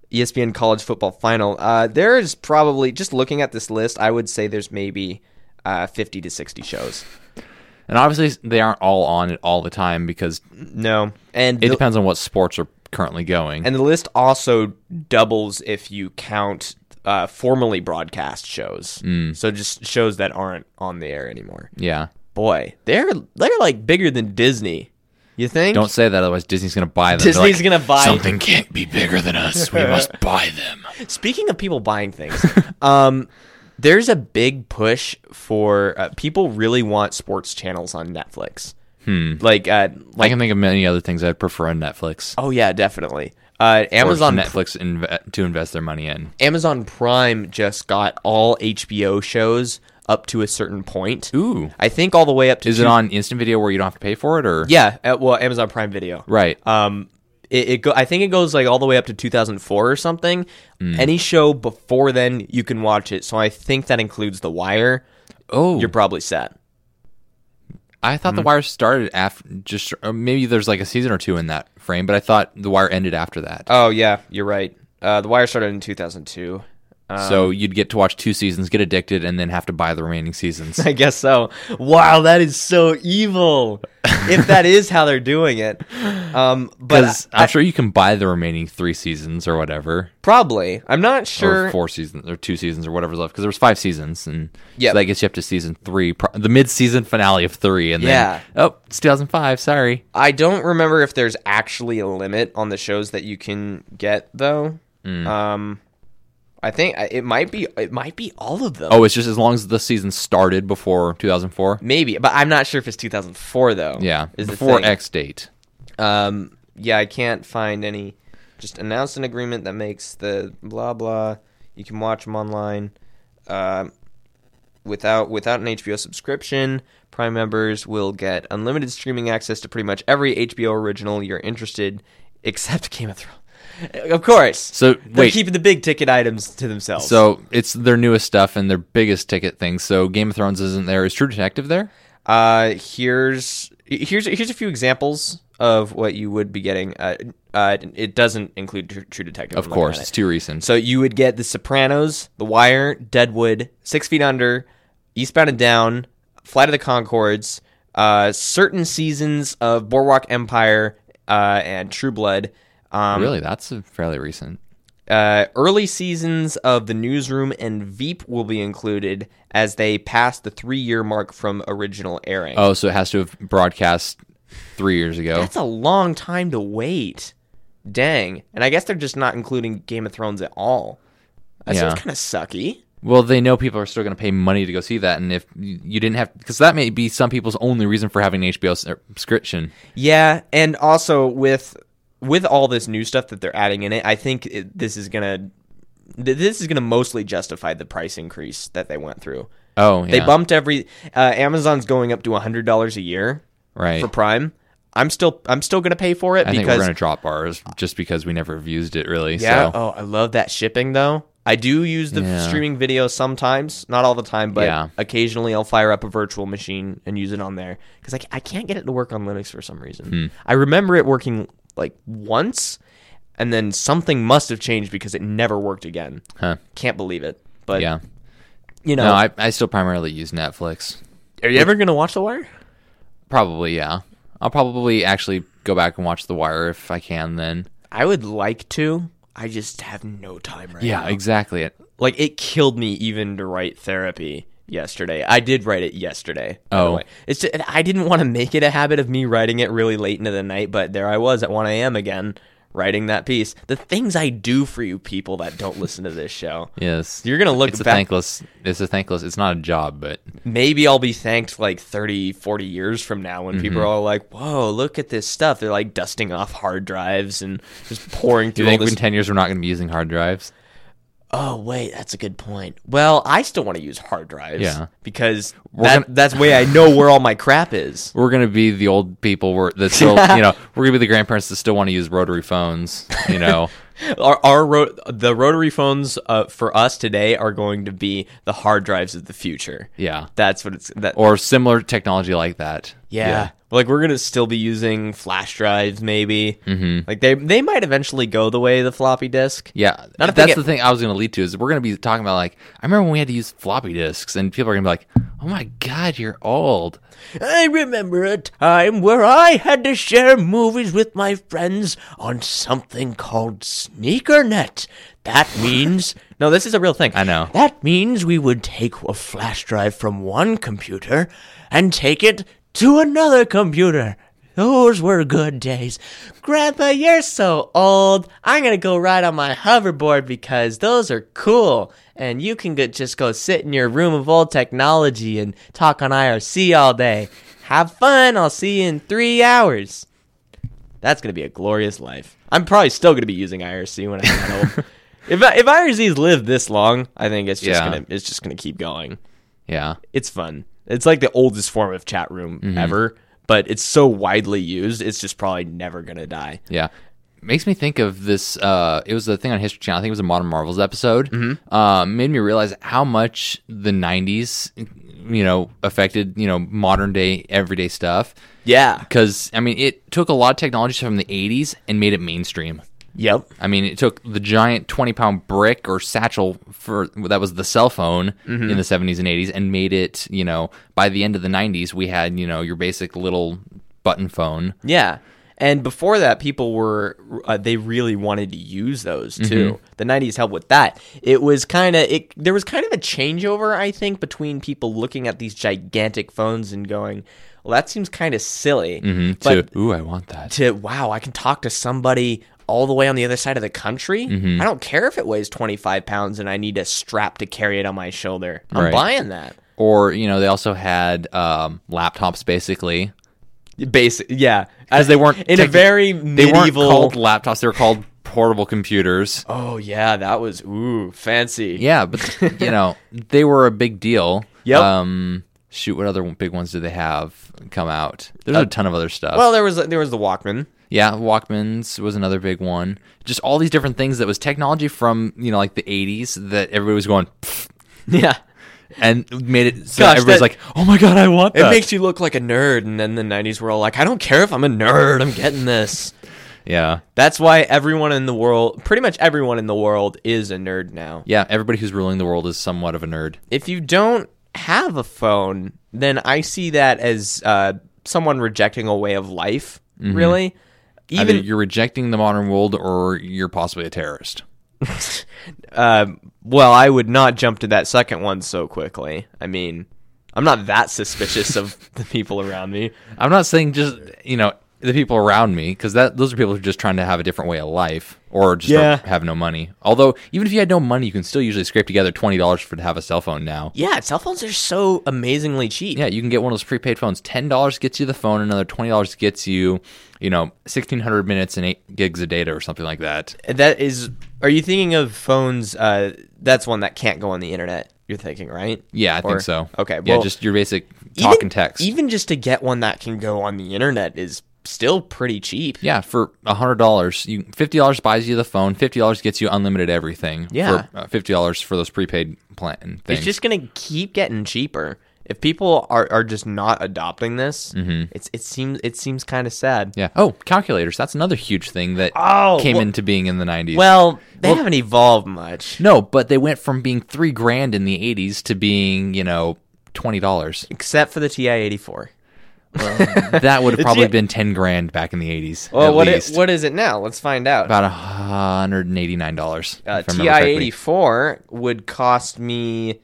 ESPN College Football Final. There is probably, just looking at this list, I would say there's maybe 50 to 60 shows. And obviously, they aren't all on it all the time because No, and it depends on what sports are currently going. And the list also doubles if you count formerly broadcast shows. So just shows that aren't on the air anymore. Yeah. Boy, they're like bigger than Disney. You think? Don't say that, otherwise Disney's going to buy them. Disney's going to buy something can't be bigger than us. We must buy them. Speaking of people buying things, there's a big push for people really want sports channels on Netflix. Like I can think of many other things I'd prefer on Netflix. Oh yeah, definitely. Amazon or Netflix to invest their money in. Amazon Prime just got all HBO shows up to a certain point. Ooh. I think all the way up to. Is it on instant video where you don't have to pay for it, or? Yeah, well, Amazon Prime Video. Right. I think it goes like all the way up to 2004 or something. Any show before then, you can watch it. So I think that includes The Wire. Oh, You're probably set. I thought The Wire started after. Maybe there's like a season or two in that frame, but I thought The Wire ended after that. Oh yeah, you're right. The Wire started in 2002. So you'd get to watch 2 seasons, get addicted, and then have to buy the remaining seasons. I guess so. Wow, that is so evil. If that is how they're doing it. But I'm sure you can buy the remaining 3 seasons or whatever. Probably. I'm not sure. Or 4 seasons, or 2 seasons, or whatever's left. Because there was 5 seasons, and Yep. so that gets you up to season 3, the mid-season finale of 3, and Yeah. then, it's 2005, sorry. I don't remember if there's actually a limit on the shows that you can get, though. I think it might be all of them. Oh, it's just as long as the season started before 2004? Maybe, but I'm not sure if it's 2004 though. Yeah, is the before thing. X date. Yeah, I can't find any. Just announced an agreement that makes the blah blah. You can watch them online, without an HBO subscription. Prime members will get unlimited streaming access to pretty much every HBO original you're interested, except Game of Thrones. Of course. So They're wait, keeping the big ticket items to themselves. so it's their newest stuff and their biggest ticket things. So Game of Thrones isn't there. Is True Detective there? Here's a few examples of what you would be getting. It doesn't include True Detective. Of course, it's too recent. So you would get The Sopranos, The Wire, Deadwood, 6 Feet Under, Eastbound and Down, Flight of the Conchords, certain seasons of Boardwalk Empire, and True Blood. Really, that's fairly recent. Early seasons of The Newsroom and Veep will be included as they pass the 3-year mark from original airing. Oh, so it has to have broadcast 3 years ago. That's a long time to wait. Dang. And I guess they're just not including Game of Thrones at all. That Yeah. seems kind of sucky. Well, they know people are still going to pay money to go see that, and if you didn't have, because that may be some people's only reason for having an HBO subscription. Yeah, and also with all this new stuff that they're adding in it, I think this is gonna mostly justify the price increase that they went through. Oh, yeah. They bumped Amazon's going up to $100 a year right for Prime. I'm still gonna pay for it I think because we're going to drop ours just because we never have used it really. yeah. So. Oh, I love that shipping though. I do use the streaming video sometimes, not all the time, but occasionally I'll fire up a virtual machine and use it on there because I can't get it to work on Linux for some reason. I remember it working like once, and then something must have changed because it never worked again. Huh. Can't believe it. But Yeah. you know, No, I still primarily use Netflix. are you ever gonna watch The Wire? Probably, yeah. I'll probably actually go back and watch The Wire if I can then. I would like to. I just have no time right now. Yeah, exactly. Like, it killed me even to write Therapy yesterday. I did write it yesterday, by the way. It's just, I didn't want to make it a habit of me writing it really late into the night, but there I was at 1 a.m. again, writing that piece. The things I do for you people that don't listen to this show. Yes. You're going to look It's back. It's a thankless. It's not a job, but Maybe I'll be thanked like 30, 40 years from now when people are all like, whoa, look at this stuff. They're like dusting off hard drives and just pouring do through you all think this. in 10 years we're not going to be using hard drives? Oh, wait, that's a good point. Well, I still want to use hard drives. Yeah. Because gonna- that's the way I know where all my crap is. We're going to be the old people that still, we're going to be the grandparents that still want to use rotary phones, The rotary phones for us today are going to be the hard drives of the future. Yeah. That's what it's... Or similar technology like that. Yeah. Like, we're going to still be using flash drives, maybe. Mm-hmm. Like, they might eventually go the way of the floppy disk. Yeah, that's the thing I was going to lead to, is we're going to be talking about, like, I remember when we had to use floppy disks, and people are going to be like, oh my God, you're old. I remember a time where I had to share movies with my friends on something called SneakerNet. That means... No, this is a real thing. I know. That means we would take a flash drive from one computer and take it to another computer. Those were good days. Grandpa, you're so old. I'm going to go ride on my hoverboard because those are cool. And you can just go sit in your room of old technology and talk on IRC all day. Have fun. I'll see you in 3 hours. That's going to be a glorious life. I'm probably still going to be using IRC when I get old. If IRCs live this long, I think it's just gonna keep going. Yeah, it's fun. It's like the oldest form of chat room ever, but it's so widely used. It's just probably never gonna die. Yeah, makes me think of this. It was a thing on History Channel. I think it was a Modern Marvels episode. Made me realize how much the '90s, affected modern day everyday stuff. Yeah, because I mean, it took a lot of technology from the '80s and made it mainstream. Yep. I mean, it took the giant 20-pound brick or satchel that was the cell phone in the 70s and 80s and made it, by the end of the 90s, we had, your basic little button phone. Yeah. And before that, people they really wanted to use those too. The 90s helped with that. There was kind of a changeover, I think, between people looking at these gigantic phones and going, well, that seems kind of silly. Ooh, I want that. Wow, I can talk to somebody all the way on the other side of the country. I don't care if it weighs 25 pounds and I need a strap to carry it on my shoulder. I'm buying that. Or, they also had laptops, basically. Yeah. As they weren't... in a very medieval... They weren't called laptops. They were called portable computers. Oh, yeah. That was, fancy. Yeah, but, they were a big deal. Yep. Shoot, what other big ones did they have come out? There's a ton of other stuff. Well, there was the Walkman. Yeah, Walkmans was another big one. Just all these different things that was technology from, like the 80s that everybody was going, pfft. Yeah. And made it so everybody's like, oh my God, I want that. It makes you look like a nerd. And then the 90s were all like, I don't care if I'm a nerd, I'm getting this. Yeah. That's why pretty much everyone in the world is a nerd now. Yeah, everybody who's ruling the world is somewhat of a nerd. If you don't have a phone, then I see that as someone rejecting a way of life, really. Either you're rejecting the modern world or you're possibly a terrorist. Well, I would not jump to that second one so quickly. I mean, I'm not that suspicious of the people around me. I'm not saying just, the people around me, because those are people who are just trying to have a different way of life or just have no money. Although, even if you had no money, you can still usually scrape together $20 to have a cell phone now. Yeah, cell phones are so amazingly cheap. Yeah, you can get one of those prepaid phones. $10 gets you the phone, another $20 gets you, 1,600 minutes and 8 gigs of data or something like that. Are you thinking of phones, that's one that can't go on the internet, you're thinking, right? Yeah, I think so. Okay, well, yeah, just your basic talk and text. Even just to get one that can go on the internet is still pretty cheap. Yeah, for $100, $50 buys you the phone, $50 gets you unlimited everything. Yeah, for $50 for those prepaid plan things. It's just gonna keep getting cheaper. If people are just not adopting this, it seems kind of sad. Yeah. Oh, calculators. That's another huge thing that came into being in the 90s. Well, they haven't evolved much. No, but they went from being $3,000 in the 80s to being, $20. Except for the TI-84. Well, that would have probably been $10,000 back in the 80s. Well, what is it now? Let's find out. About $189. TI-84 would cost me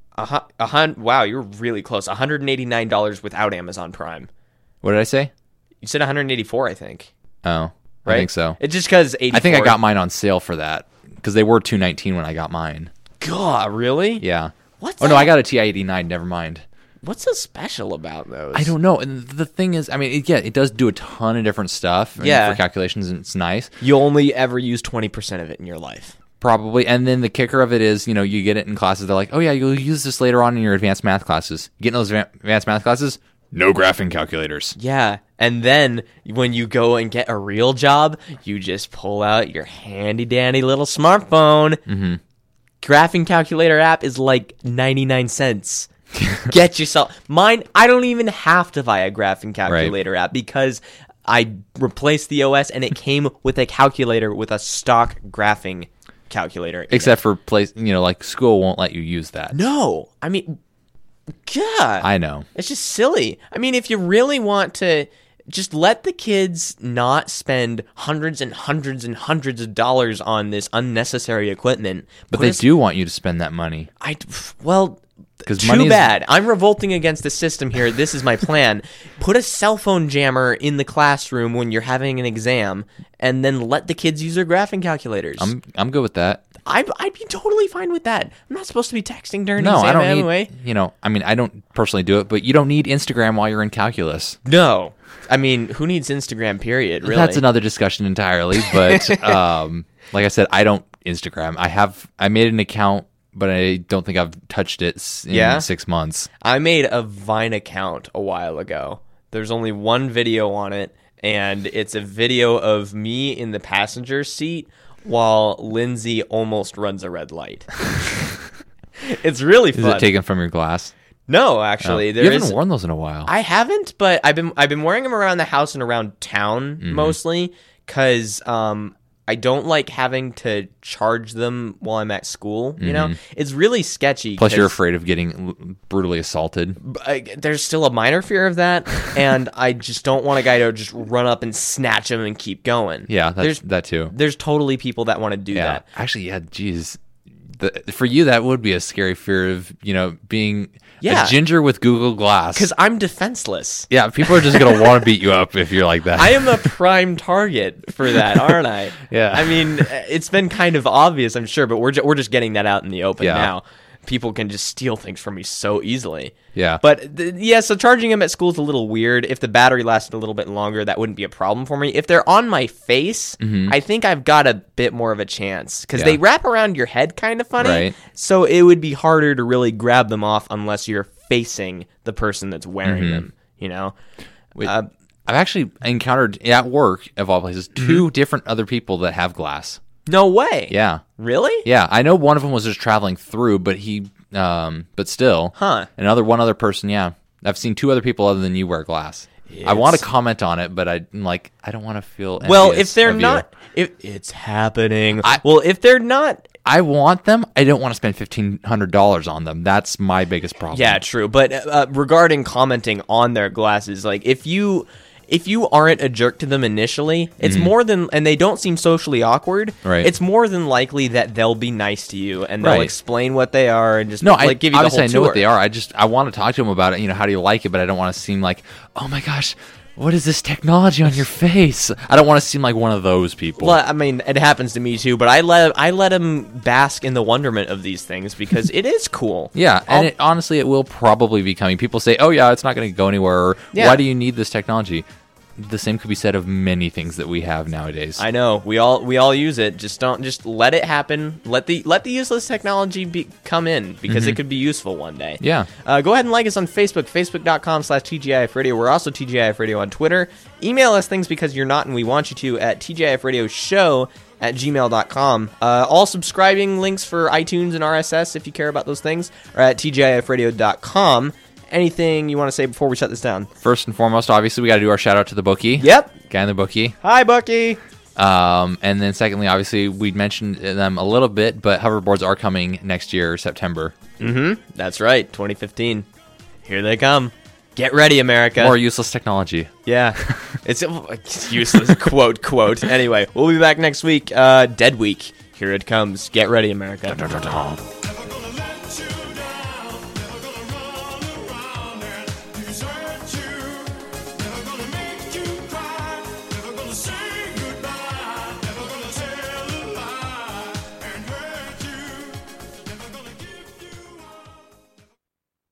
wow, you're really close. $189 without Amazon Prime. What did I say? You said 184, I think. Oh, right? I think so. It's just because 84. I think I got mine on sale for that because they were $219 when I got mine. God, really? Yeah. What's no, I got a TI-89. Never mind. What's so special about those? I don't know. And the thing is, I mean, it does do a ton of different stuff. For calculations, and it's nice. You only ever use 20% of it in your life. Probably. And then the kicker of it is, you get it in classes. They're like, oh, yeah, you'll use this later on in your advanced math classes. Get in those advanced math classes, no graphing calculators. Yeah. And then when you go and get a real job, you just pull out your handy-dandy little smartphone. Graphing calculator app is like 99 cents. Get yourself mine. I don't even have to buy a graphing calculator app because I replaced the OS and it came with a calculator with a stock graphing calculator. Except for like school won't let you use that. No, I mean, God, I know. It's just silly. I mean, if you really want to, just let the kids not spend hundreds and hundreds and hundreds of dollars on this unnecessary equipment. But they do want you to spend that money. Too bad. I'm revolting against the system here. This is my plan. Put a cell phone jammer in the classroom when you're having an exam, and then let the kids use their graphing calculators. I'm good with that. I'd be totally fine with that. I'm not supposed to be texting during No, exam I don't anyway. need, I don't personally do it, but you don't need Instagram while you're in calculus. No. I mean, who needs Instagram, period, really? That's another discussion entirely, but like I said, I don't Instagram. I made an account, but I don't think I've touched it in 6 months. I made a Vine account a while ago. There's only one video on it, and it's a video of me in the passenger seat while Lindsay almost runs a red light. It's really fun. Is it taken from your glass? No, actually. You haven't worn those in a while. I haven't, but I've been wearing them around the house and around town mostly because I don't like having to charge them while I'm at school. You know, it's really sketchy. Plus, you're afraid of getting brutally assaulted. There's still a minor fear of that, and I just don't want a guy to just run up and snatch them and keep going. Yeah, that too. There's totally people that want to do that. Actually, yeah, geez. For you, that would be a scary fear of, being a ginger with Google Glass. Because I'm defenseless. Yeah, people are just going to want to beat you up if you're like that. I am a prime target for that, aren't I? Yeah. I mean, it's been kind of obvious, I'm sure, but we're just getting that out in the open now. People can just steal things from me so easily. Yeah. But, so charging them at school is a little weird. If the battery lasted a little bit longer, that wouldn't be a problem for me. If they're on my face, I think I've got a bit more of a chance. Because they wrap around your head kind of funny. Right. So it would be harder to really grab them off unless you're facing the person that's wearing them, I've actually encountered, at work, of all places, 2 different other people that have glass. No way. Yeah. Really? Yeah, I know one of them was just traveling through, but but still. Huh. One other person, yeah. I've seen 2 other people other than you wear glass. I want to comment on it, but I don't want to feel envious. Well, if they're not, if it's happening. If they're not, I want them. I don't want to spend $1,500 on them. That's my biggest problem. Yeah, true. But regarding commenting on their glasses, like if you aren't a jerk to them initially, it's more than, and they don't seem socially awkward. Right. It's more than likely that they'll be nice to you and they'll explain what they are and just give you the whole obviously I know tour. what they are. I want to talk to them about it. How do you like it? But I don't want to seem like, oh my gosh, what is this technology on your face? I don't want to seem like one of those people. Well, I mean, it happens to me too, but I let them bask in the wonderment of these things because it is cool. Yeah, and honestly, it will probably be coming. People say, oh yeah, it's not going to go anywhere. Or, why do you need this technology? The same could be said of many things that we have nowadays. I know we all use it. Just let it happen. Let the useless technology come in because it could be useful one day. Yeah. Go ahead and like us on Facebook, facebook.com/TGIF Radio. We're also TGIF Radio on Twitter. Email us things because you're not and we want you to at TGIFradioshow@gmail.com. All subscribing links for iTunes and RSS if you care about those things are at TGIFradio.com. Anything you want to say before we shut this down? First and foremost, obviously, we got to do our shout out to the bookie. Yep. Guy in the bookie. Hi, Bucky. And then secondly, obviously, we mentioned them a little bit, but hoverboards are coming next year, September. That's right, 2015. Here they come. Get ready, America. More useless technology. Yeah. It's useless, quote. Anyway, we'll be back next week. Dead Week. Here it comes. Get ready, America.